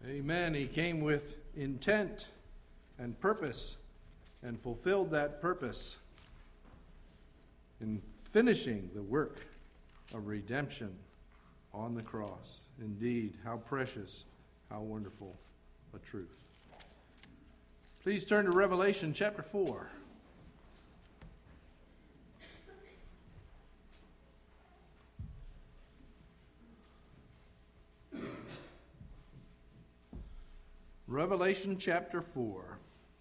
Amen. He came with intent and purpose and fulfilled that purpose in finishing the work of redemption on the cross. Indeed, how precious, how wonderful a truth. Please turn to Revelation chapter 4. Revelation chapter 4.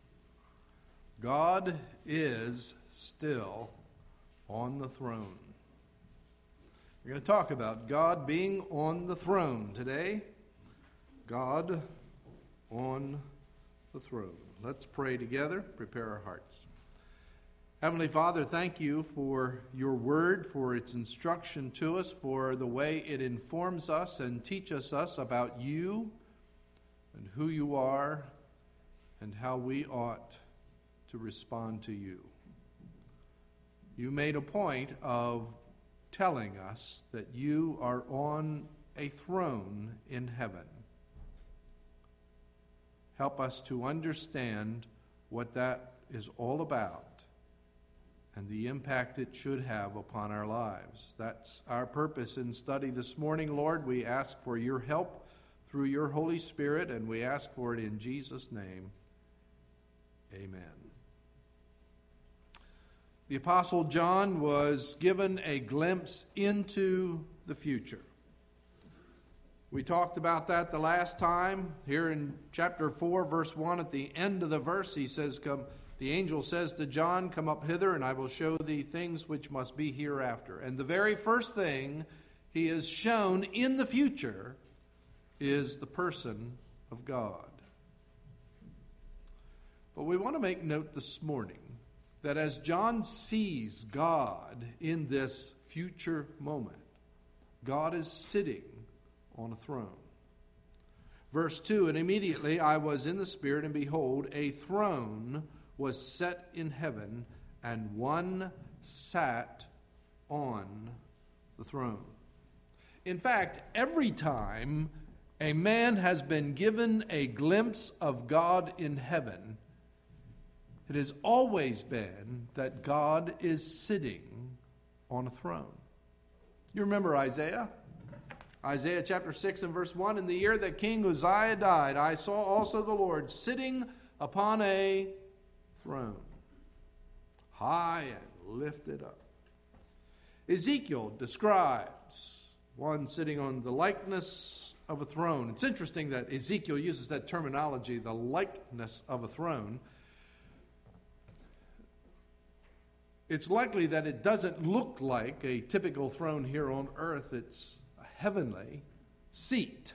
God is still on the throne. We're going to talk about God being on the throne today. God on the throne. Let's pray together, prepare our hearts. Heavenly Father, thank you for your word, for its instruction to us, for the way it informs us and teaches us about you and who you are and how we ought to respond to you. You made a point of telling us that you are on a throne in heaven. Help us to understand what that is all about and the impact it should have upon our lives. That's our purpose in study this morning, Lord. We ask for your help through your Holy Spirit, and we ask for it in Jesus' name. Amen. The Apostle John was given a glimpse into the future. We talked about that the last time. Here in chapter 4, verse 1, at the end of the verse, he says, the angel says to John, "Come up hither, and I will show thee things which must be hereafter." And the very first thing he is shown in the future is the person of God. But we want to make note this morning that as John sees God in this future moment, God is sitting on a throne. Verse 2, "And immediately I was in the Spirit, and behold, a throne was set in heaven, and one sat on the throne." In fact, every time a man has been given a glimpse of God in heaven, it has always been that God is sitting on a throne. You remember Isaiah? Isaiah chapter 6 and verse 1, "In the year that King Uzziah died, I saw also the Lord sitting upon a throne, high and lifted up." Ezekiel describes one sitting on the likeness of a throne. It's interesting that Ezekiel uses that terminology, the likeness of a throne. It's likely that it doesn't look like a typical throne here on earth. It's a heavenly seat.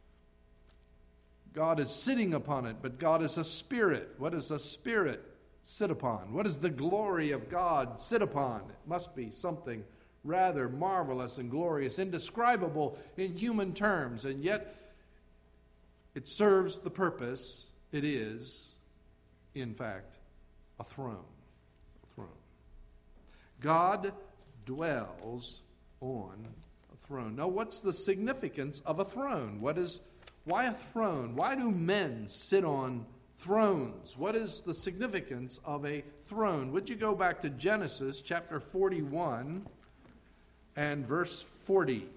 God is sitting upon it, but God is a spirit. What does a spirit sit upon? What does the glory of God sit upon? It must be something rather marvelous and glorious, indescribable in human terms, and yet it serves the purpose. It is, in fact, a throne. A throne. God dwells on a throne. Now, what's the significance of a throne? Why a throne? Why do men sit on thrones? What is the significance of a throne? Would you go back to Genesis chapter 41 and verse 40?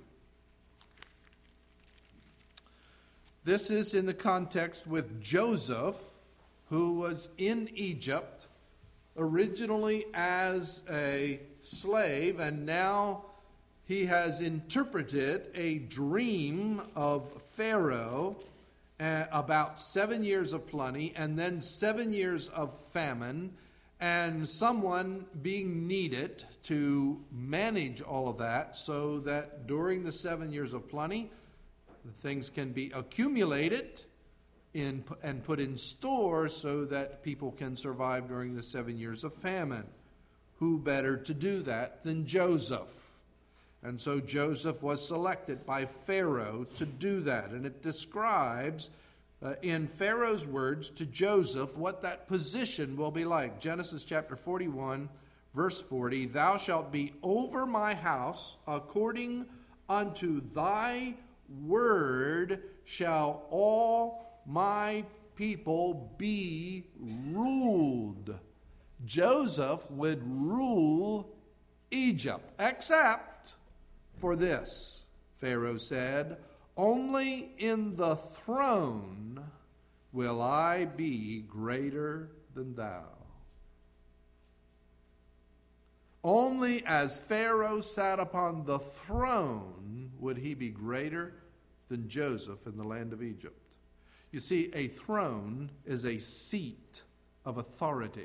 This is in the context with Joseph, who was in Egypt originally as a slave, and now he has interpreted a dream of Pharaoh about 7 years of plenty and then 7 years of famine, and someone being needed to manage all of that so that during the 7 years of plenty, things can be accumulated and put in store so that people can survive during the 7 years of famine. Who better to do that than Joseph? And so Joseph was selected by Pharaoh to do that. And it describes in Pharaoh's words to Joseph what that position will be like. Genesis chapter 41, verse 40, "Thou shalt be over my house, according unto thy word shall all my people be ruled. Joseph would rule Egypt, except for this. Pharaoh said, only in the throne will I be greater than thou. Only as Pharaoh sat upon the throne would he be greater than Joseph in the land of Egypt. You see, a throne is a seat of authority.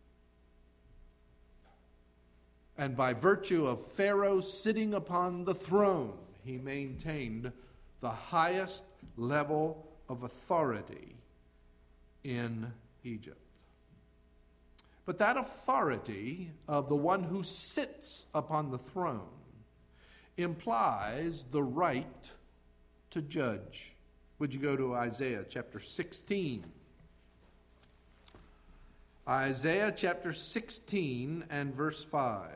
And by virtue of Pharaoh sitting upon the throne, he maintained the highest level of authority in Egypt. But that authority of the one who sits upon the throne implies the right to judge. Would you go to Isaiah chapter 16? Isaiah chapter 16 and verse 5.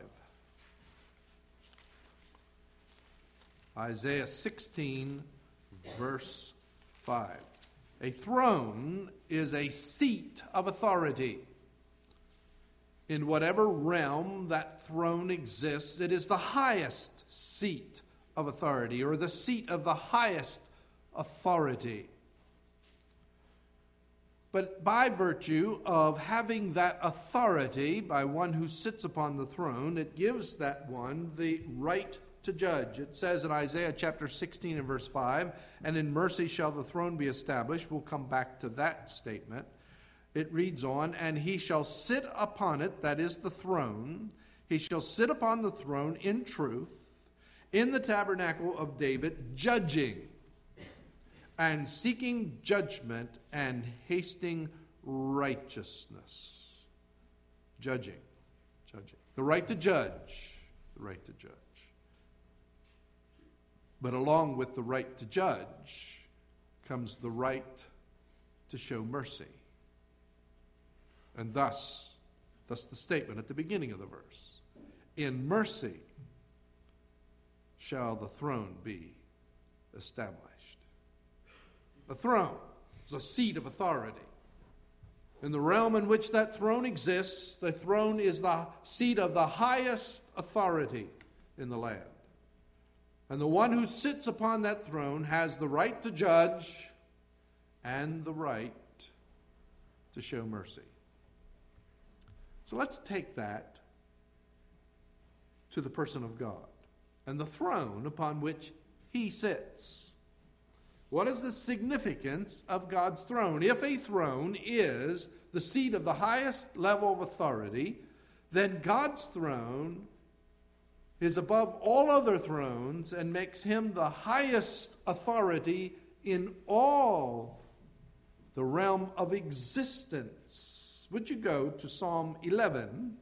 Isaiah 16, verse 5. A throne is a seat of authority. In whatever realm that throne exists, it is the highest seat of authority, or the seat of the highest authority. But by virtue of having that authority by one who sits upon the throne, it gives that one the right to judge. It says in Isaiah chapter 16 and verse 5, and in mercy shall the throne be established. We'll come back to that statement. It reads on, and he shall sit upon it, that is the throne. He shall sit upon the throne in truth, in the tabernacle of David, judging and seeking judgment and hasting righteousness. Judging. The right to judge. The right to judge. But along with the right to judge comes the right to show mercy. And thus the statement at the beginning of the verse. In mercy shall the throne be established. A throne is a seat of authority. In the realm in which that throne exists, the throne is the seat of the highest authority in the land. And the one who sits upon that throne has the right to judge and the right to show mercy. So let's take that to the person of God and the throne upon which he sits. What is the significance of God's throne? If a throne is the seat of the highest level of authority, then God's throne is above all other thrones and makes him the highest authority in all the realm of existence. Would you go to Psalm 11,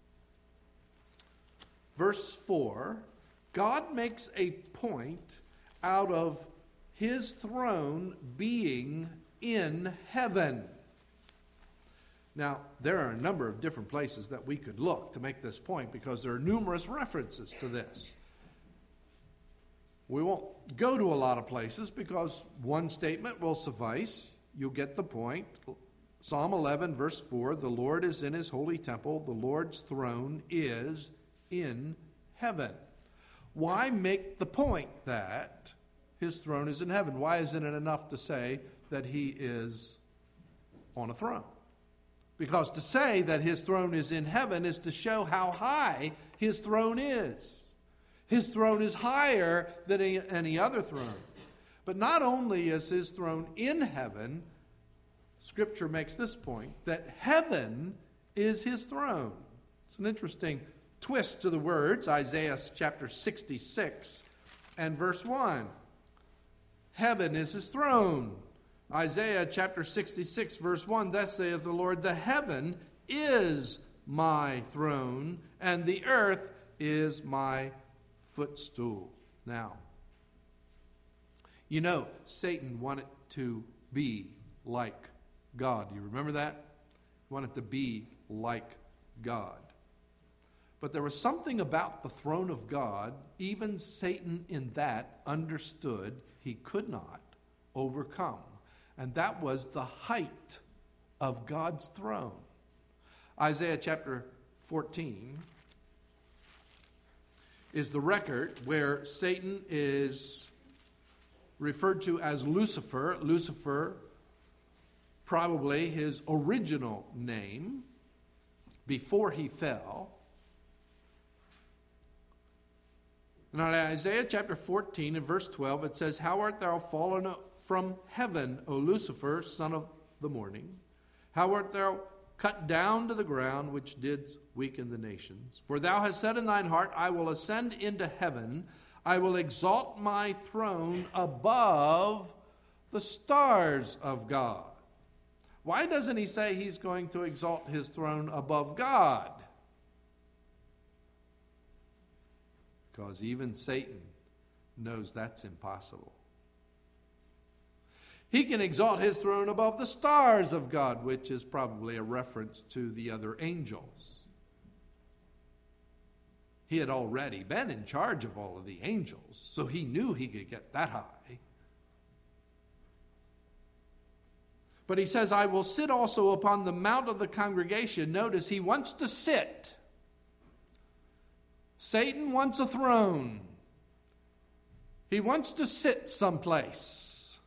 verse 4? God makes a point out of his throne being in heaven. Now, there are a number of different places that we could look to make this point because there are numerous references to this. We won't go to a lot of places because one statement will suffice. You'll get the point. Psalm 11, verse 4, the Lord is in his holy temple. The Lord's throne is in heaven. Why make the point that his throne is in heaven? Why isn't it enough to say that he is on a throne? Because to say that his throne is in heaven is to show how high his throne is. His throne is higher than any other throne. But not only is his throne in heaven, Scripture makes this point, that heaven is his throne. It's an interesting twist to the words, Isaiah chapter 66 and verse 1. Heaven is his throne. Isaiah chapter 66, verse 1, thus saith the Lord, the heaven is my throne, and the earth is my footstool. Now, you know, Satan wanted to be like God. You remember that? He wanted to be like God. But there was something about the throne of God, even Satan in that understood he could not overcome. And that was the height of God's throne. Isaiah chapter 14 is the record where Satan is referred to as Lucifer. Lucifer, probably his original name before he fell. And in Isaiah chapter 14 and verse 12, it says, "How art thou fallen from heaven, O Lucifer, son of the morning? How art thou cut down to the ground, which didst weaken the nations? For thou hast said in thine heart, I will ascend into heaven. I will exalt my throne above the stars of God." Why doesn't he say he's going to exalt his throne above God? Because even Satan knows that's impossible. He can exalt his throne above the stars of God, which is probably a reference to the other angels. He had already been in charge of all of the angels, so he knew he could get that high. But he says, I will sit also upon the mount of the congregation. Notice, he wants to sit. Satan wants a throne. He wants to sit someplace.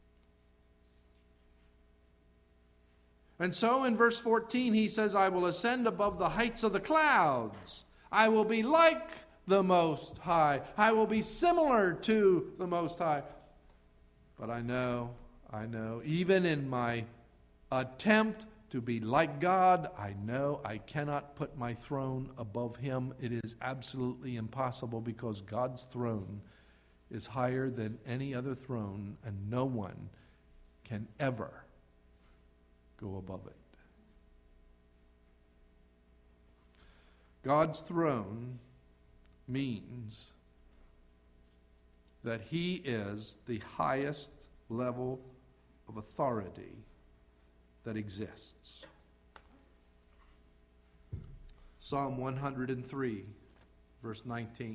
And so in verse 14 he says, I will ascend above the heights of the clouds. I will be like the Most High. I will be similar to the Most High. But I know, even in my attempt to be like God, I know I cannot put my throne above him. It is absolutely impossible because God's throne is higher than any other throne, and no one can ever go above it. God's throne means that he is the highest level of authority that exists. Psalm 103, verse 19.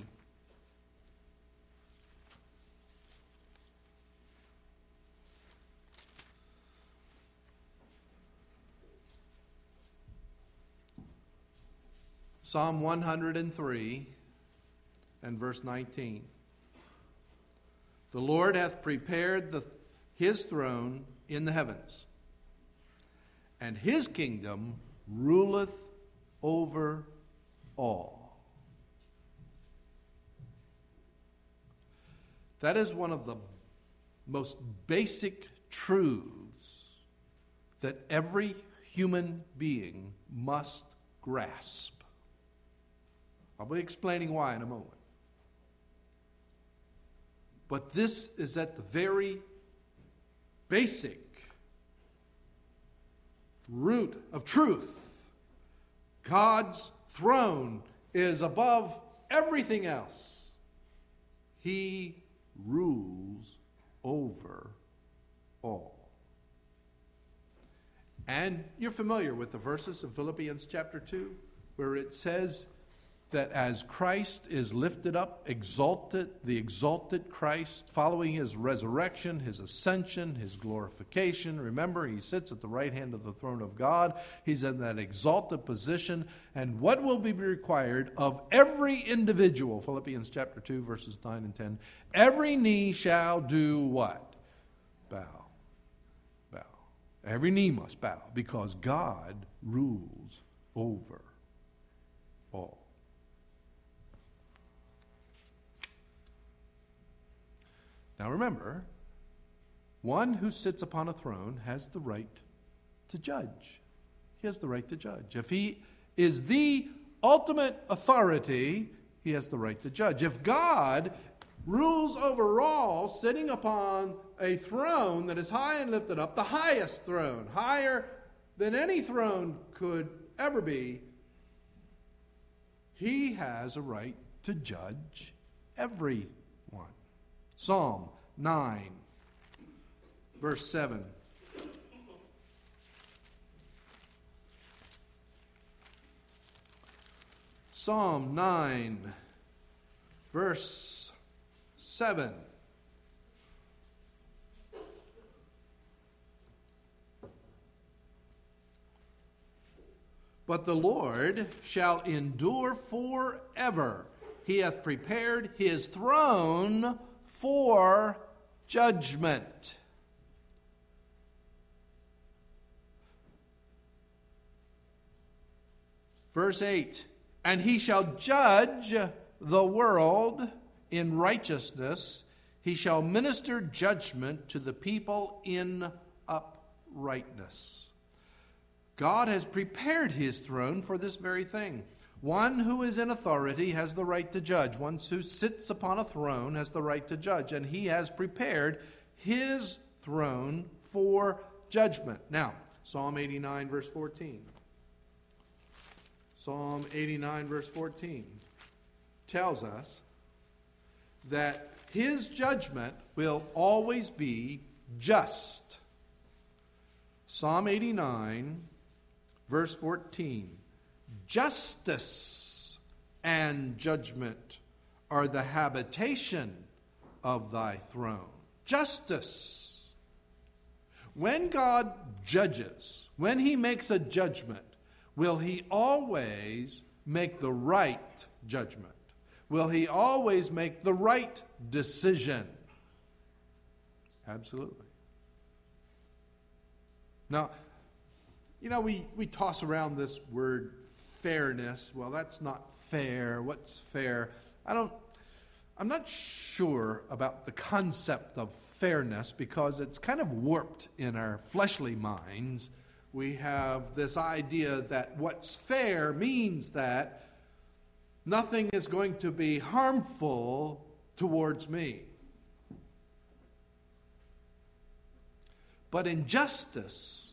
Psalm 103 and verse 19. The Lord hath prepared his throne in the heavens, and his kingdom ruleth over all. That is one of the most basic truths that every human being must grasp. I'll be explaining why in a moment. But this is at the very basic root of truth. God's throne is above everything else. He rules over all. And you're familiar with the verses of Philippians chapter 2, where it says that as Christ is lifted up, exalted, the exalted Christ, following his resurrection, his ascension, his glorification. Remember, he sits at the right hand of the throne of God. He's in that exalted position. And what will be required of every individual? Philippians chapter 2, verses 9 and 10. Every knee shall do what? Bow. Bow. Every knee must bow, because God rules over all. Now remember, one who sits upon a throne has the right to judge. He has the right to judge. If he is the ultimate authority, he has the right to judge. If God rules over all, sitting upon a throne that is high and lifted up, the highest throne, higher than any throne could ever be, he has a right to judge everyone. Psalm 9, verse 7. Psalm 9, verse 7. but the Lord shall endure forever. He hath prepared his throne for judgment. Verse 8, and he shall judge the world in righteousness. He shall minister judgment to the people in uprightness. God has prepared his throne for this very thing. One who is in authority has the right to judge. One who sits upon a throne has the right to judge. And he has prepared his throne for judgment. Now, Psalm 89, verse 14. Psalm 89, verse 14 tells us that his judgment will always be just. Psalm 89, verse 14. Justice and judgment are the habitation of thy throne. Justice. When God judges, when he makes a judgment, will he always make the right judgment? Will he always make the right decision? Absolutely. Now, we toss around this word fairness. Well, that's not fair. What's fair? I'm not sure about the concept of fairness because it's kind of warped in our fleshly minds. We have this idea that what's fair means that nothing is going to be harmful towards me. But in justice,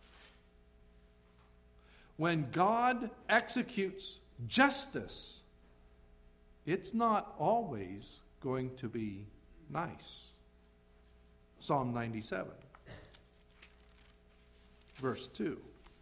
when God executes justice, it's not always going to be nice. Psalm 97, verse 2.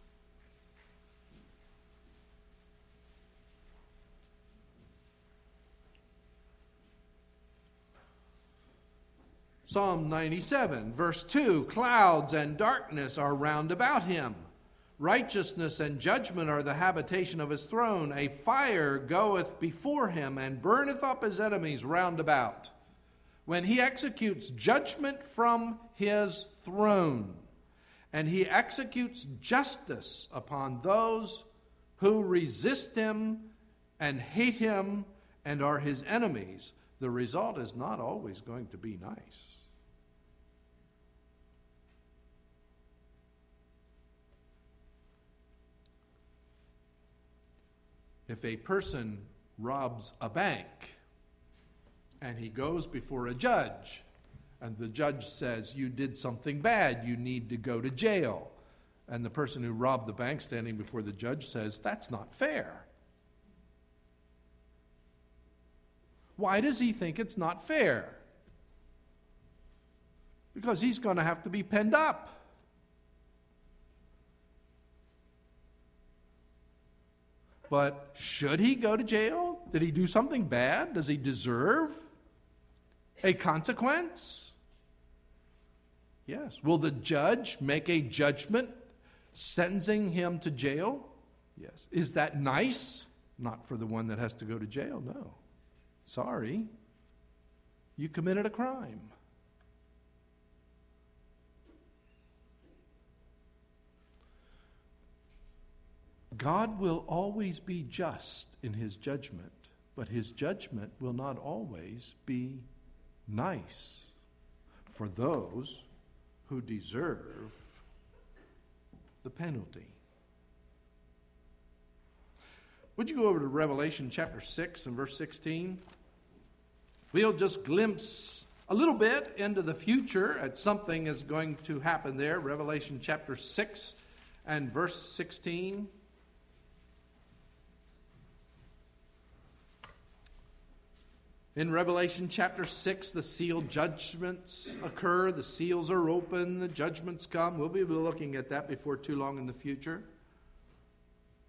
Psalm 97, verse 2, clouds and darkness are round about him. Righteousness and judgment are the habitation of his throne. A fire goeth before him and burneth up his enemies round about. When he executes judgment from his throne, and he executes justice upon those who resist him and hate him and are his enemies, the result is not always going to be nice. If a person robs a bank and he goes before a judge and the judge says, you did something bad, you need to go to jail, and the person who robbed the bank standing before the judge says, that's not fair. Why does he think it's not fair? Because he's going to have to be penned up. But should he go to jail? Did he do something bad? Does he deserve a consequence? Yes. Will the judge make a judgment sentencing him to jail? Yes. Is that nice? Not for the one that has to go to jail, no. Sorry. You committed a crime. God will always be just in his judgment, but his judgment will not always be nice for those who deserve the penalty. Would you go over to Revelation chapter 6 and verse 16? We'll just glimpse a little bit into the future at something is going to happen there. Revelation chapter 6 and verse 16. In Revelation chapter 6, the sealed judgments occur. The seals are open. The judgments come. We'll be looking at that before too long in the future.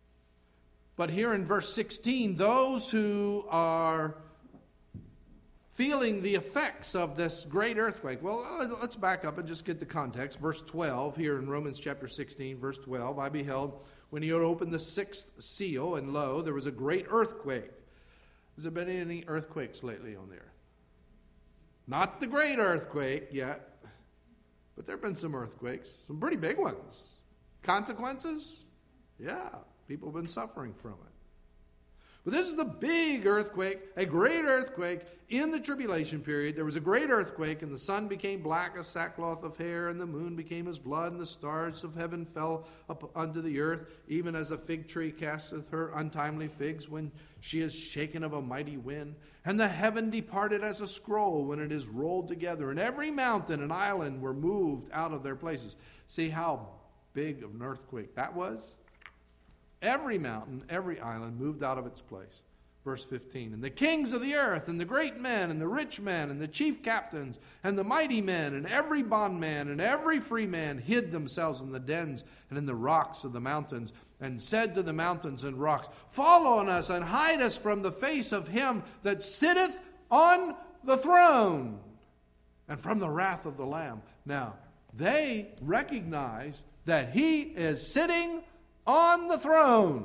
But here in verse 16, those who are feeling the effects of this great earthquake. Well, let's back up and just get the context. Verse 12 here in Romans chapter 16, verse 12, I beheld when he had opened the sixth seal, and lo, there was a great earthquake. Has there been any earthquakes lately on there? Not the great earthquake yet, but there have been some earthquakes, some pretty big ones. Consequences? Yeah, people have been suffering from it. But this is the big earthquake, a great earthquake in the tribulation period. There was a great earthquake, and the sun became black as sackcloth of hair, and the moon became as blood, and the stars of heaven fell up unto the earth, even as a fig tree casteth her untimely figs when she is shaken of a mighty wind. And the heaven departed as a scroll when it is rolled together, and every mountain and island were moved out of their places. See how big of an earthquake that was? Every mountain, every island moved out of its place. Verse 15, and the kings of the earth, and the great men, and the rich men, and the chief captains, and the mighty men, and every bondman, and every free man hid themselves in the dens and in the rocks of the mountains, and said to the mountains and rocks, fall on us, and hide us from the face of him that sitteth on the throne, and from the wrath of the Lamb. Now, they recognize that he is sitting on the throne.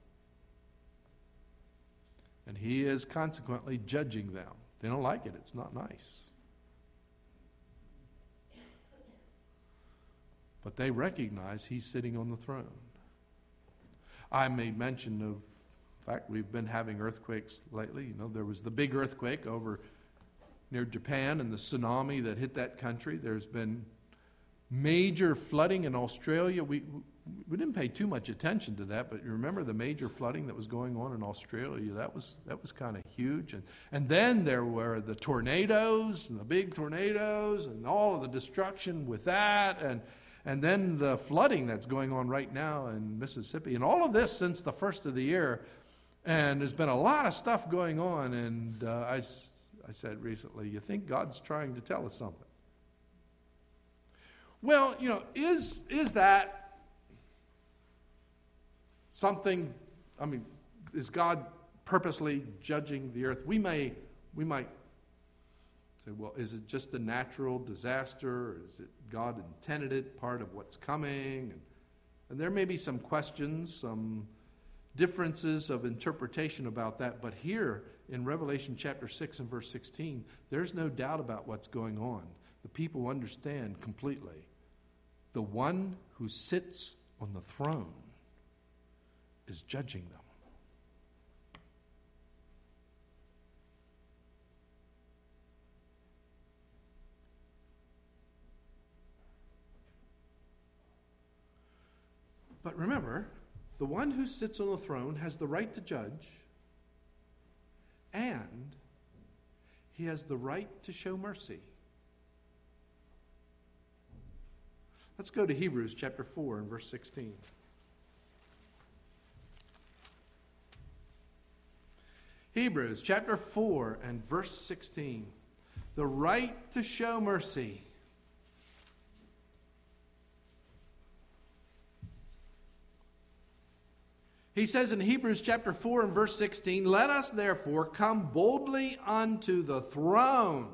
And he is consequently judging them. They don't like it. It's not nice. But they recognize he's sitting on the throne. I made mention of, in fact, we've been having earthquakes lately. You know, there was the big earthquake over near Japan and the tsunami that hit that country. There's been major flooding in Australia. We didn't pay too much attention to that, but you remember the major flooding that was going on in Australia? That was kind of huge. And then there were the tornadoes, and the big tornadoes, and all of the destruction with that, and then the flooding that's going on right now in Mississippi. And all of this since the first of the year. And there's been a lot of stuff going on, and I said recently, you think God's trying to tell us something? Well, you know, is that something, I mean, is God purposely judging the earth? We might say, well, is it just a natural disaster? Or is it God intended it, part of what's coming? And there may be some questions, some differences of interpretation about that. But here in Revelation chapter 6 and verse 16, there's no doubt about what's going on. The people understand completely. The one who sits on the throne is judging them. But remember, the one who sits on the throne has the right to judge, and he has the right to show mercy. Let's go to Hebrews chapter 4 and verse 16. Hebrews chapter 4 and verse 16. The right to show mercy. He says in Hebrews chapter 4 and verse 16, let us therefore come boldly unto the throne.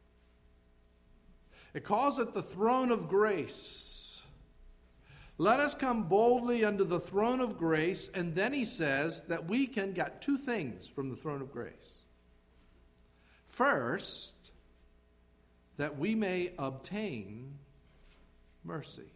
It calls it the throne of grace. Let us come boldly unto the throne of grace, and then he says that we can get two things from the throne of grace. First, that we may obtain mercy.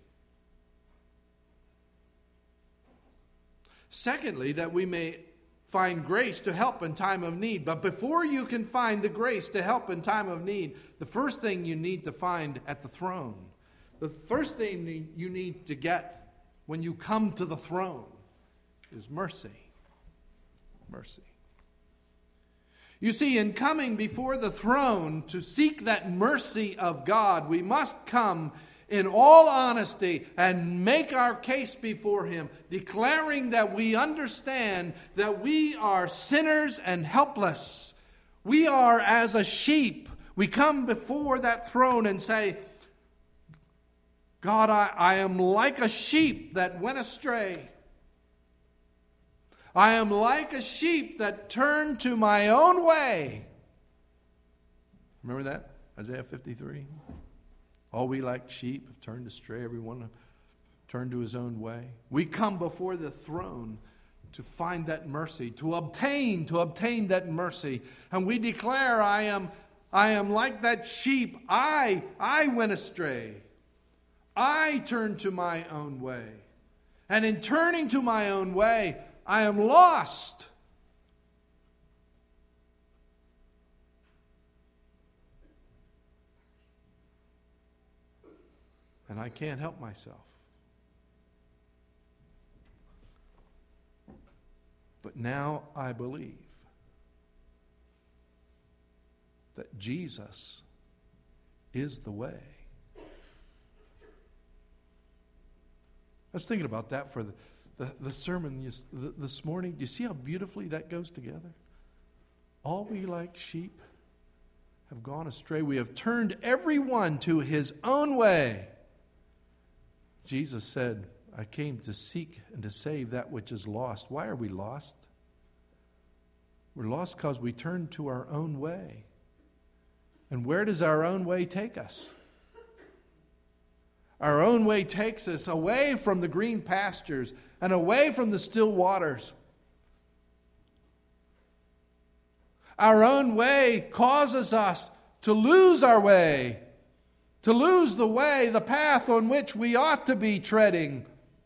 Secondly, that we may find grace to help in time of need. But before you can find the grace to help in time of need, the first thing you need to find at the throne, the first thing you need to get when you come to the throne is mercy. Mercy. You see, in coming before the throne to seek that mercy of God, we must come in all honesty and make our case before Him, declaring that we understand that we are sinners and helpless. We are as a sheep. We come before that throne and say, God, I am like a sheep that went astray. I am like a sheep that turned to my own way. Remember that? Isaiah 53. All we like sheep have turned astray. Everyone turned to his own way. We come before the throne to find that mercy, to obtain that mercy. And we declare, I am like that sheep. I went astray. I turned to my own way. And in turning to my own way, I am lost. And I can't help myself. But now I believe that Jesus is the way. I was thinking about that for the sermon this morning. Do you see how beautifully that goes together? All we like sheep have gone astray. We have turned everyone to his own way. Jesus said, I came to seek and to save that which is lost. Why are we lost? We're lost because we turn to our own way. And where does our own way take us? Our own way takes us away from the green pastures and away from the still waters. Our own way causes us to lose our way, to lose the way, the path on which we ought to be treading.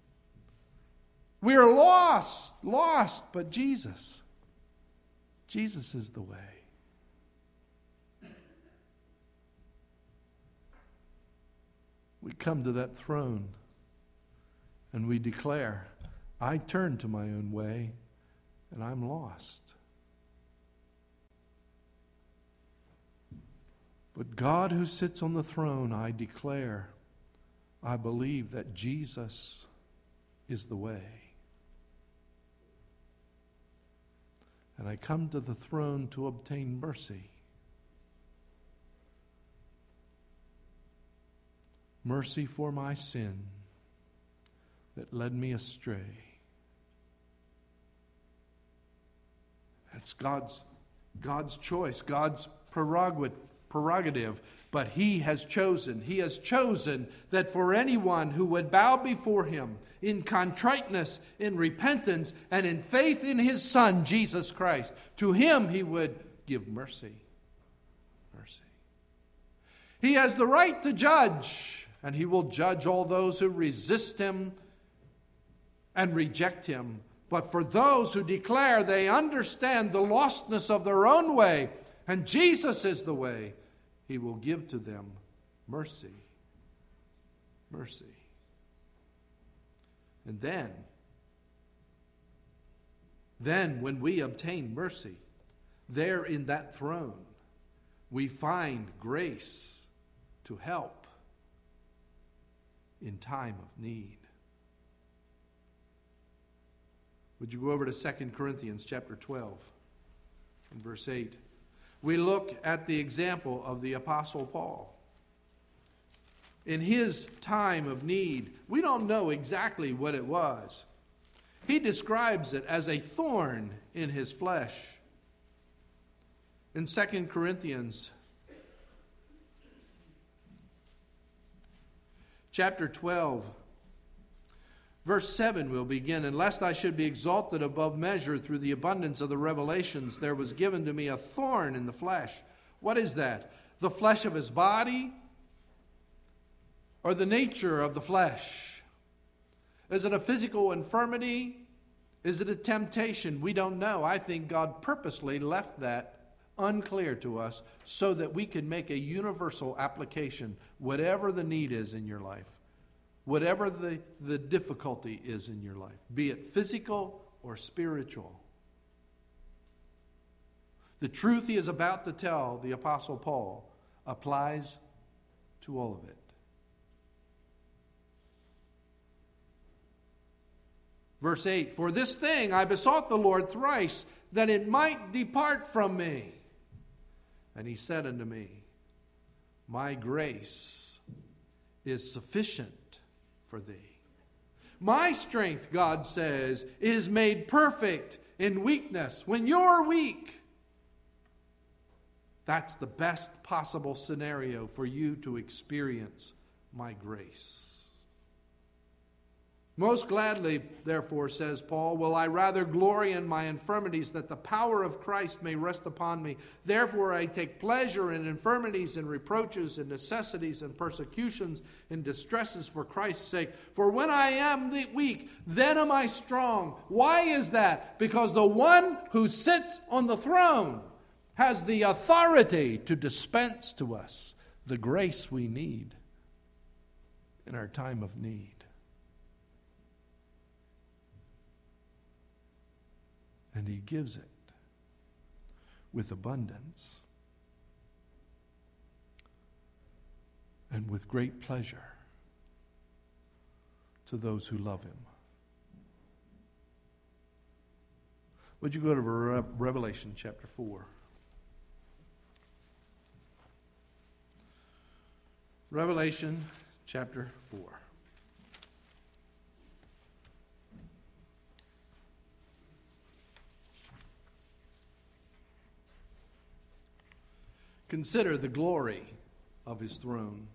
We are lost, but Jesus is the way. We come to that throne and we declare, I turn to my own way and I'm lost. But God who sits on the throne, I declare, I believe that Jesus is the way. And I come to the throne to obtain mercy. Mercy for my sin that led me astray. That's God's choice, God's prerogative. But He has chosen that for anyone who would bow before Him in contriteness, in repentance, and in faith in His Son, Jesus Christ, to him He would give mercy. Mercy. He has the right to judge, and He will judge all those who resist Him and reject Him. But for those who declare they understand the lostness of their own way, and Jesus is the way, He will give to them mercy. Mercy. And then when we obtain mercy, there in that throne, we find grace to help in time of need. Would you go over to 2 Corinthians chapter 12 and verse 8? We look at the example of the Apostle Paul. In his time of need, we don't know exactly what it was. He describes it as a thorn in his flesh. In 2 Corinthians chapter 12, verse 7 will begin, "And lest I should be exalted above measure through the abundance of the revelations, there was given to me a thorn in the flesh." What is that? The flesh of his body? Or the nature of the flesh? Is it a physical infirmity? Is it a temptation? We don't know. I think God purposely left that unclear to us so that we can make a universal application, whatever the need is in your life. Whatever the difficulty is in your life, be it physical or spiritual. The truth he is about to tell the Apostle Paul applies to all of it. Verse 8, "For this thing I besought the Lord thrice, that it might depart from me. And He said unto me, My grace is sufficient for thee. My strength," God says, "is made perfect in weakness." When you're weak, That's the best possible scenario for you to experience my grace. Most gladly, therefore, says Paul, will I rather glory in my infirmities, that the power of Christ may rest upon me. Therefore I take pleasure in infirmities and reproaches and necessities and persecutions and distresses for Christ's sake. For when I am weak, then am I strong. Why is that? Because the one who sits on the throne has the authority to dispense to us the grace we need in our time of need. And he gives it with abundance and with great pleasure to those who love him. Would you go to Revelation chapter 4? Revelation chapter 4. Consider the glory of his throne.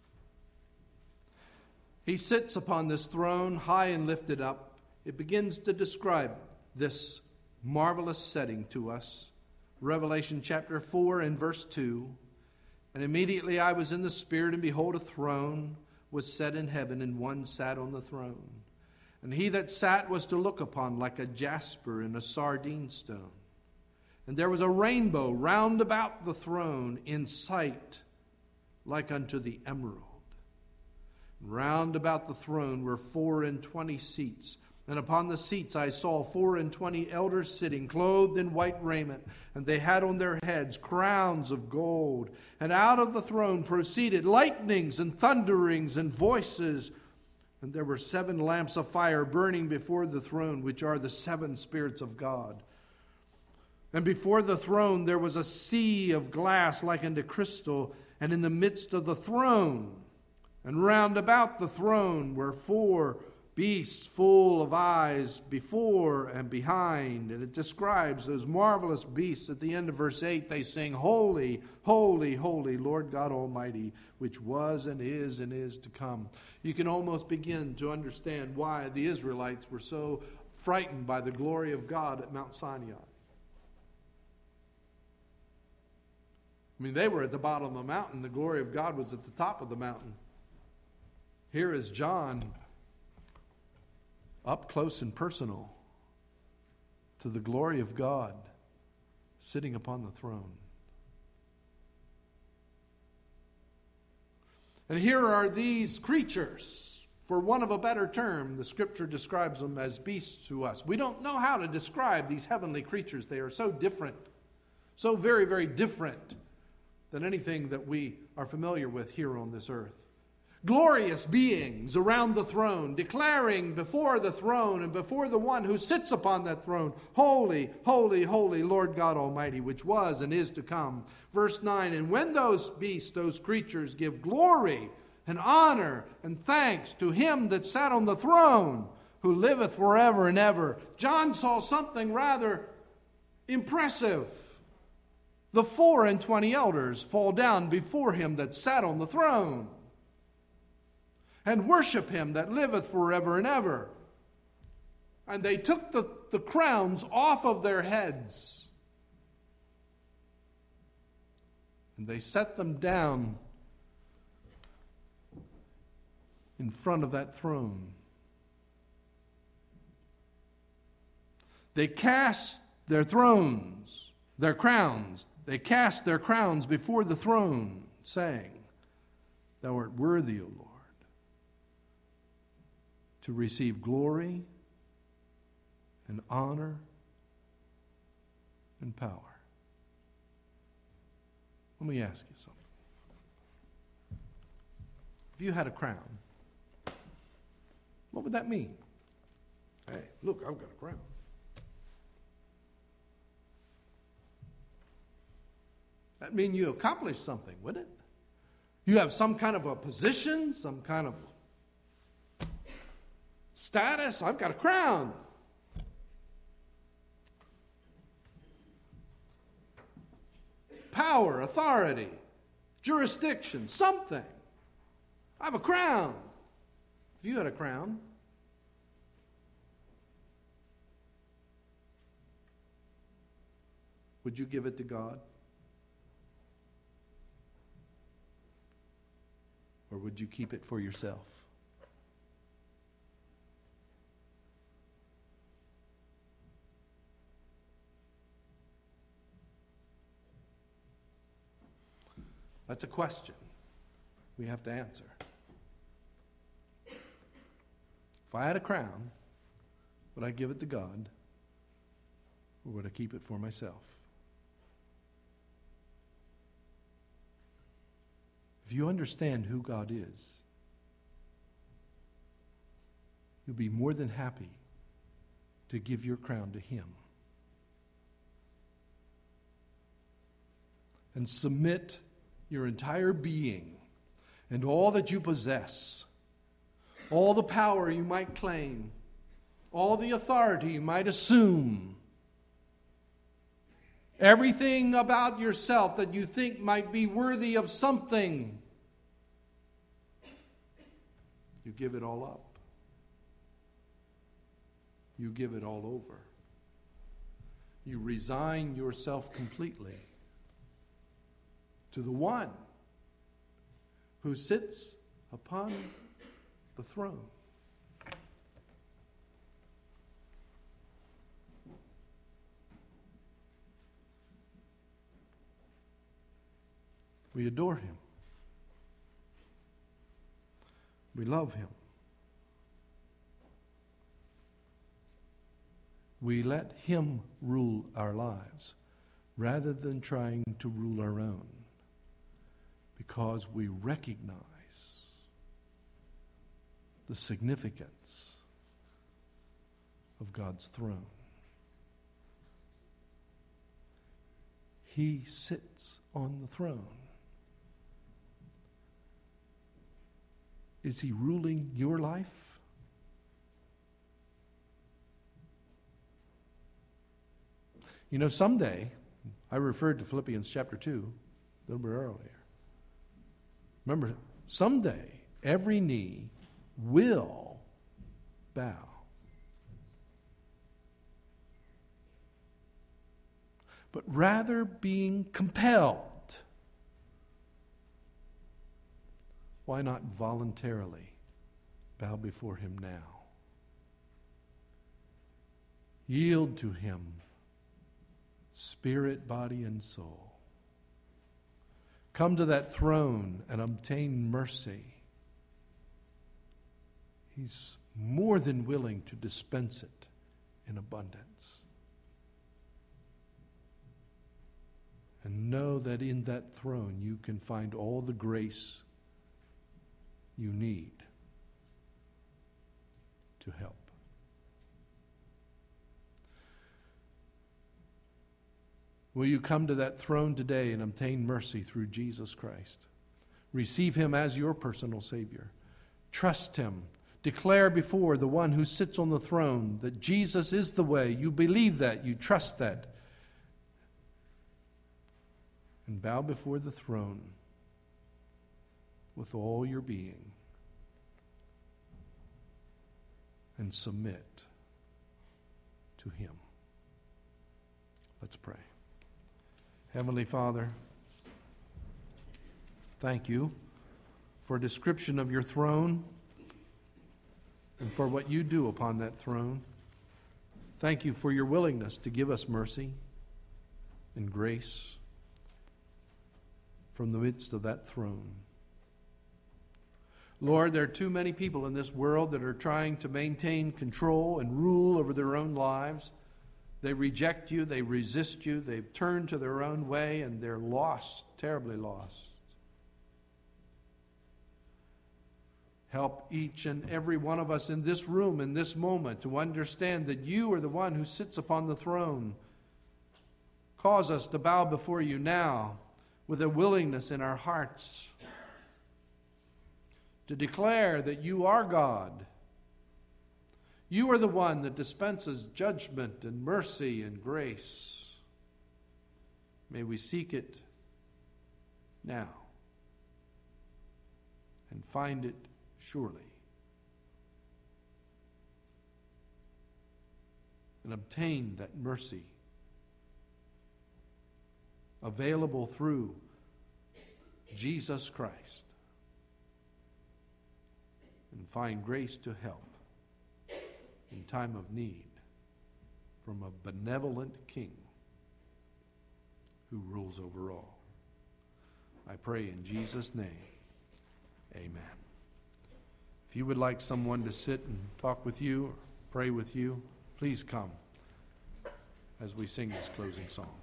He sits upon this throne, high and lifted up. It begins to describe this marvelous setting to us. Revelation chapter 4 and verse 2. And immediately I was in the Spirit, and behold, a throne was set in heaven, and one sat on the throne. And he that sat was to look upon like a jasper and a sardine stone. And there was a rainbow round about the throne in sight, like unto the emerald. And round about the throne were 24 seats. And upon the seats I saw 24 elders sitting, clothed in white raiment. And they had on their heads crowns of gold. And out of the throne proceeded lightnings and thunderings and voices. And there were 7 lamps of fire burning before the throne, which are the 7 spirits of God. And before the throne there was a sea of glass like unto crystal, and in the midst of the throne, and round about the throne were 4 beasts full of eyes before and behind. And it describes those marvelous beasts. At the end of verse 8 they sing, Holy, holy, holy, Lord God Almighty, which was and is to come. You can almost begin to understand why the Israelites were so frightened by the glory of God at Mount Sinai. I mean, they were at the bottom of the mountain. The glory of God was at the top of the mountain. Here is John up close and personal to the glory of God sitting upon the throne. And here are these creatures. For want of a better term, the Scripture describes them as beasts to us. We don't know how to describe these heavenly creatures. They are so different, so very, very different than anything that we are familiar with here on this earth. Glorious beings around the throne, declaring before the throne and before the one who sits upon that throne, Holy, holy, holy, Lord God Almighty, which was and is to come. Verse 9, and when those beasts, those creatures, give glory and honor and thanks to him that sat on the throne, who liveth forever and ever. John saw something rather impressive. The 24 elders fall down before him that sat on the throne, and worship him that liveth forever and ever. And they took the crowns off of their heads, and they set them down in front of that throne. They cast their crowns, they cast their crowns before the throne, saying, Thou art worthy, O Lord, to receive glory and honor and power. Let me ask you something. If you had a crown, what would that mean? Hey, look, I've got a crown. That mean you accomplished something, wouldn't it? You have some kind of a position, some kind of status. I've got a crown. power, authority, jurisdiction, something. I have a crown. If you had a crown, would you give it to God? Or would you keep it for yourself? That's a question we have to answer. If I had a crown, would I give it to God, or would I keep it for myself? If you understand who God is, you'll be more than happy to give your crown to Him. And submit your entire being and all that you possess, all the power you might claim, all the authority you might assume, everything about yourself that you think might be worthy of something, you give it all up. You give it all over. You resign yourself completely to the one who sits upon the throne. We adore Him. We love Him. We let Him rule our lives rather than trying to rule our own, because we recognize the significance of God's throne. He sits on the throne. Is He ruling your life? You know, someday, I referred to Philippians chapter 2 a little bit earlier. Remember, someday every knee will bow. But rather being compelled, why not voluntarily bow before Him now? Yield to Him, spirit, body, and soul. Come to that throne and obtain mercy. He's more than willing to dispense it in abundance. And know that in that throne you can find all the grace you need to help. Will you come to that throne today and obtain mercy through Jesus Christ? Receive Him as your personal Savior. Trust Him. Declare before the one who sits on the throne that Jesus is the way. You believe that. You trust that. And bow before the throne with all your being and submit to Him. Let's pray. Heavenly Father, thank You for a description of Your throne and for what You do upon that throne. Thank You for Your willingness to give us mercy and grace from the midst of that throne. Lord, there are too many people in this world that are trying to maintain control and rule over their own lives. They reject You, they resist You, they've turned to their own way, and they're lost, terribly lost. Help each and every one of us in this room, in this moment, to understand that You are the one who sits upon the throne. Cause us to bow before You now with a willingness in our hearts to declare that You are God. You are the one that dispenses judgment and mercy and grace. May we seek it now and find it surely and obtain that mercy available through Jesus Christ, and find grace to help in time of need from a benevolent King who rules over all. I pray in Jesus' name, amen. If you would like someone to sit and talk with you or pray with you, please come as we sing this closing song.